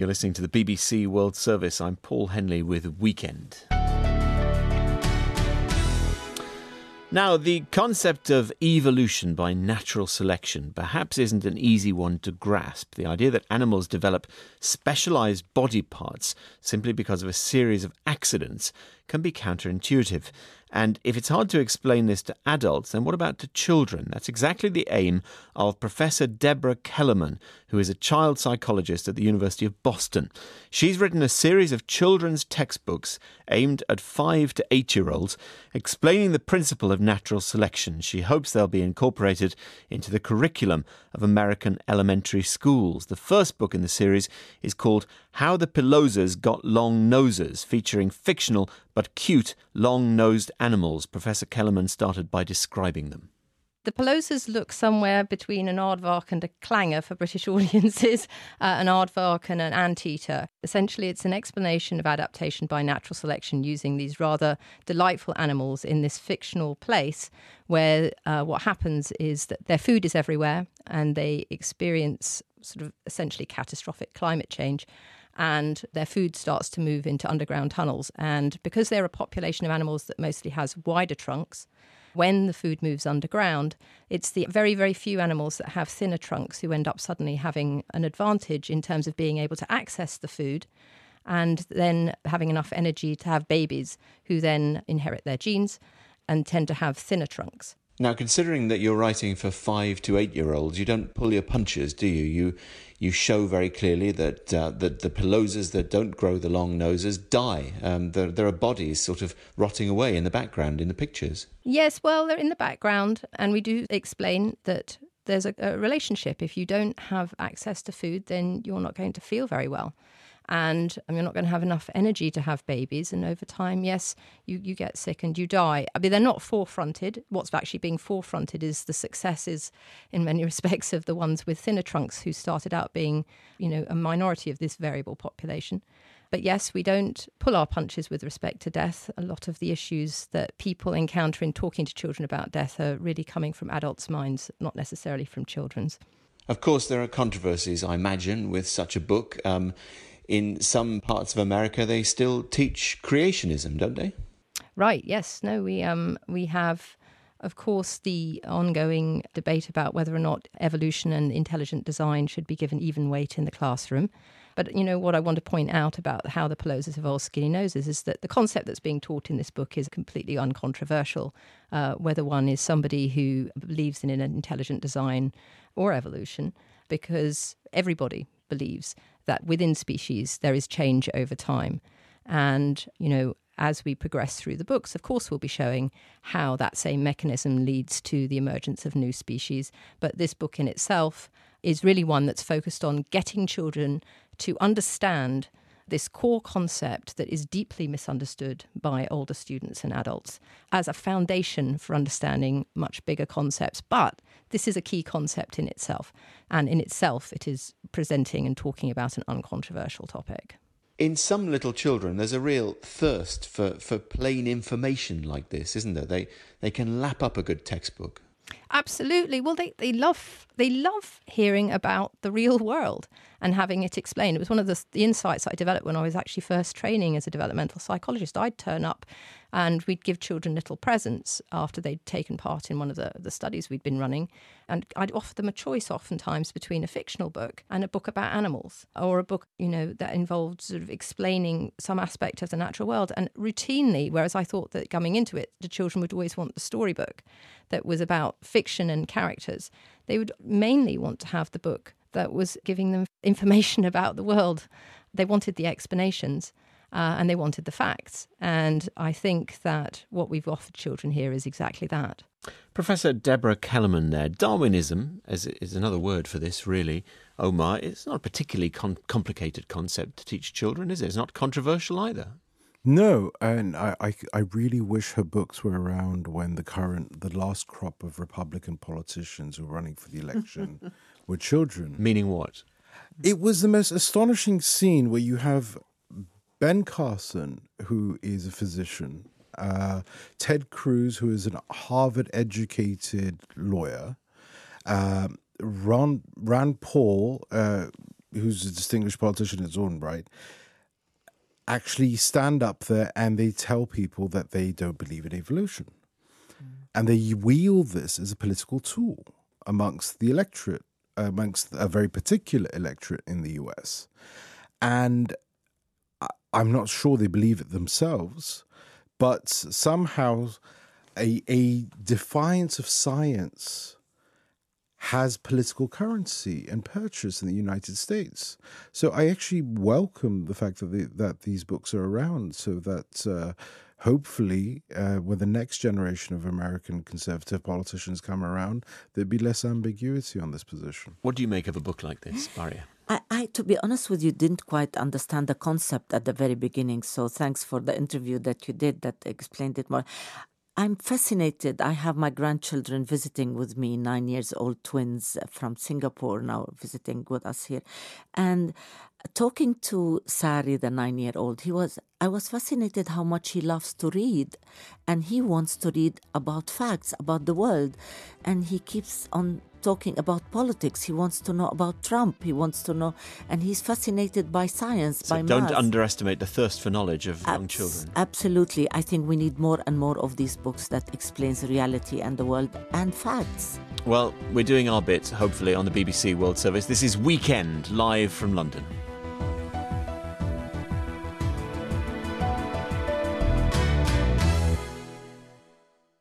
You're listening to the BBC World Service. I'm Paul Henley with Weekend. Now, the concept of evolution by natural selection perhaps isn't an easy one to grasp. The idea that animals develop specialised body parts simply because of a series of accidents can be counterintuitive. And if it's hard to explain this to adults, then what about to children? That's exactly the aim of Professor Deborah Kellerman, who is a child psychologist at the University of Boston. She's written a series of children's textbooks aimed at 5 to 8-year-olds, explaining the principle of natural selection. She hopes they'll be incorporated into the curriculum of American elementary schools. The first book in the series is called How the Pelosas Got Long Noses, featuring fictional but cute long-nosed animals. Professor Kellerman started by describing them. The Pelosas look somewhere between an aardvark and a clanger for British audiences, an aardvark and an anteater. Essentially, it's an explanation of adaptation by natural selection using these rather delightful animals in this fictional place where what happens is that their food is everywhere and they experience sort of essentially catastrophic climate change. And their food starts to move into underground tunnels. And because they're a population of animals that mostly has wider trunks, when the food moves underground, it's the very, very few animals that have thinner trunks who end up suddenly having an advantage in terms of being able to access the food and then having enough energy to have babies who then inherit their genes and tend to have thinner trunks. Now, considering that you're writing for 5 to 8-year-olds, you don't pull your punches, do you? You show very clearly that the pelosas that don't grow the long noses die. There are bodies sort of rotting away in the background in the pictures. Yes, well, they're in the background, and we do explain that there's a relationship. If you don't have access to food, then you're not going to feel very well. And you're not going to have enough energy to have babies. And over time, yes, you get sick and you die. I mean, they're not forefronted. What's actually being forefronted is the successes, in many respects, of the ones with thinner trunks who started out being, a minority of this variable population. But yes, we don't pull our punches with respect to death. A lot of the issues that people encounter in talking to children about death are really coming from adults' minds, not necessarily from children's. Of course, there are controversies, I imagine, with such a book. In some parts of America, they still teach creationism, don't they? Right, yes. No, we have, of course, the ongoing debate about whether or not evolution and intelligent design should be given even weight in the classroom. But, what I want to point out about how the pelosas evolved skinny noses is that the concept that's being taught in this book is completely uncontroversial, whether one is somebody who believes in an intelligent design or evolution, because everybody believes that within species there is change over time. And, as we progress through the books, of course, we'll be showing how that same mechanism leads to the emergence of new species. But this book in itself is really one that's focused on getting children to understand this core concept that is deeply misunderstood by older students and adults as a foundation for understanding much bigger concepts. But this is a key concept in itself. And in itself, it is presenting and talking about an uncontroversial topic. In some little children, there's a real thirst for plain information like this, isn't there? They can lap up a good textbook. Absolutely. Well, they love hearing about the real world and having it explained. It was one of the insights I developed when I was actually first training as a developmental psychologist. I'd turn up and we'd give children little presents after they'd taken part in one of the studies we'd been running. And I'd offer them a choice oftentimes between a fictional book and a book about animals, or a book, that involved sort of explaining some aspect of the natural world. And routinely, whereas I thought that coming into it, the children would always want the storybook that was about fiction and characters, they would mainly want to have the book that was giving them information about the world. They wanted the explanations. And they wanted the facts. And I think that what we've offered children here is exactly that. Professor Deborah Kellerman there. Darwinism is another word for this, really. Omar, it's not a particularly complicated concept to teach children, is it? It's not controversial either. No, and I really wish her books were around when the last crop of Republican politicians who were running for the election were children. Meaning what? It was the most astonishing scene where you have Ben Carson, who is a physician, Ted Cruz, who is a Harvard-educated lawyer, Rand Paul, who's a distinguished politician in his own right, actually stand up there and they tell people that they don't believe in evolution. And they wield this as a political tool amongst the electorate, amongst a very particular electorate in the US. And I'm not sure they believe it themselves, but somehow a defiance of science has political currency and purchase in the United States. So I actually welcome the fact that these books are around, so that hopefully when the next generation of American conservative politicians come around, there'd be less ambiguity on this position. What do you make of a book like this, Maria? I, to be honest with you, didn't quite understand the concept at the very beginning. So thanks for the interview that you did that explained it more. I'm fascinated. I have my grandchildren visiting with me, 9-year-old twins from Singapore now visiting with us here. And talking to Sari, the 9-year-old, I was fascinated how much he loves to read. And he wants to read about facts, about the world. And he keeps on talking about politics. He wants to know about Trump. He wants to know, and he's fascinated by science, by math. Don't underestimate the thirst for knowledge of young children. Absolutely. I think we need more and more of these books that explains reality and the world and facts. Well, we're doing our bit, hopefully, on the BBC World Service. This is Weekend, live from London.